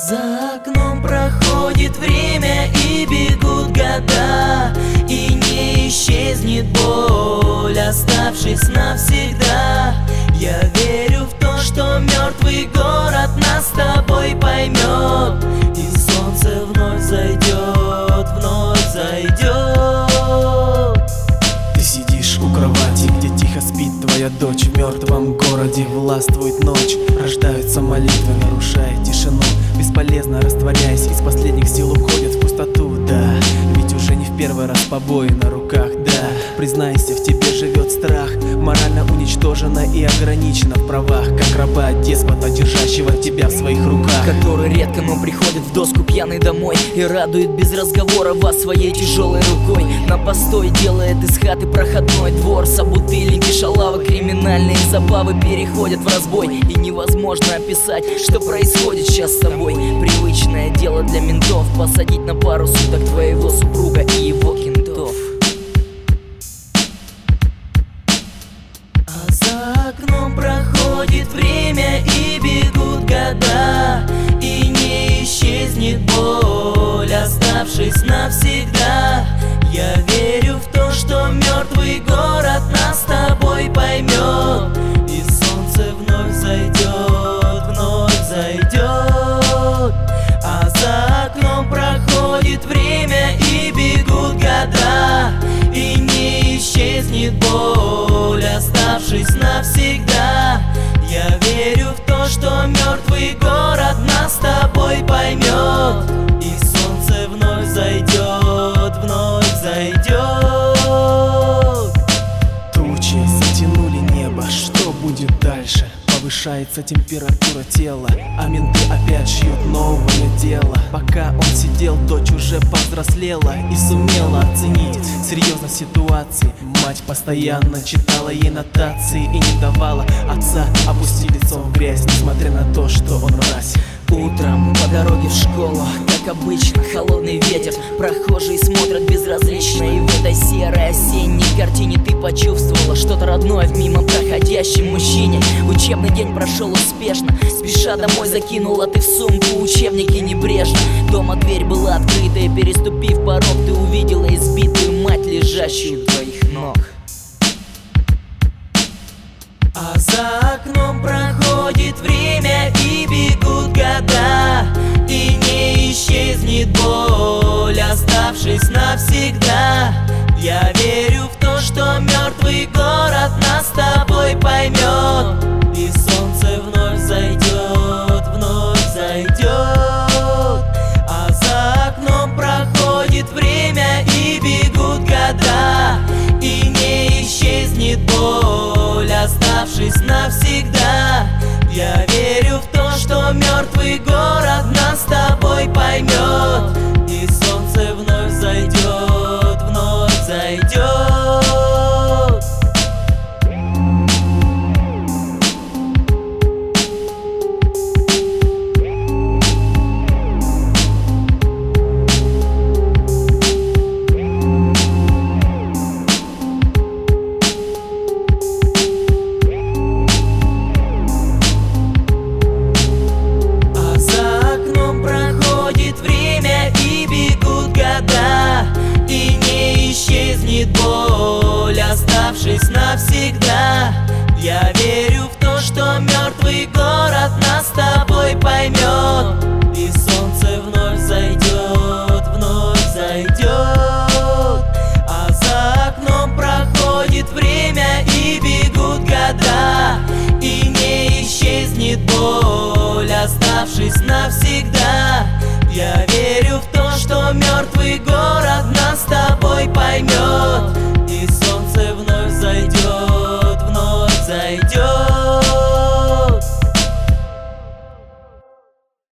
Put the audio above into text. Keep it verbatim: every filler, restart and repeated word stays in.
За окном проходит время и бегут года, и не исчезнет боль, оставшись навсегда. Я верю в то, что мертвый город нас с тобой поймет, и солнце вновь зайдет, вновь зайдет. Ты сидишь у кровати, где тихо спит твоя дочь. В мертвом городе властвует ночь, рождаются молитвы, нарушая тишину. Бесполезно растворяясь, из последних сил уходят в пустоту, да. Ведь уже не в первый раз побои на руках, да. Признайся, в тебе живет страх, морально уничтожена и ограничена в правах, как раба деспота, держащего тебя в своих руках, который редко, но приходит в доску пьяный домой и радует без разговора вас своей тяжелой рукой. На постой делает из хаты проходной двор, собутыльники, шалавы, криминальные забавы переходят в разбой, и невозможно описать, что происходит сейчас с тобой. Привычное дело для ментов посадить на пару суток твоего супруга и его кентов. А за окном проходит время и бегут года, и не исчезнет боль, оставшись навсегда. Я верю в то, что мертвый город нас с тобой поймет, и солнце вновь зайдет, вновь зайдет. А за окном проходит время и бегут года, и не исчезнет боль, оставшись навсегда. Я верю в то, что мертвый город нас с тобой поймет, и солнце вновь зайдет, вновь зайдет. Тучи затянули небо, что будет дальше? Повышается температура тела, а менты опять шьют новое дело. Пока он сидел, дочь уже повзрослела и сумела оценить серьезность ситуации. Мать постоянно читала ей нотации и не давала отца опустить лицо в грязь, несмотря на то, что он мразь. Утром по дороге в школу, как обычно, холодный ветер. Прохожие смотрят безразлично, и в этой серой осенней картине ты почувствовала что-то родное в мимо проходящем мужчине. Учебный день прошел успешно, спеша домой закинула ты в сумку учебники небрежно. Дома дверь была открыта, и переступив порог, ты увидела избитую мать, лежащую у твоих ног. А за окном проходит время и бегут года, и не исчезнет боль, оставшись навсегда. Я верю в то, что мертвый город нас с тобой поймет, и солнце вновь зайдет, вновь зайдет. А за окном проходит время и бегут года, и не исчезнет боль, оставшись навсегда. Я верю в то, что мертвый город нас с тобой поймет, и солнце вновь зайдет, вновь зайдет. Боль, оставшись навсегда. Я верю в то, что мертвый город нас с тобой поймет, и солнце вновь зайдет, вновь зайдет. А за окном проходит время и бегут года, и не исчезнет боль, оставшись навсегда. Я верю в то, что мертвый город нас с тобой поймет,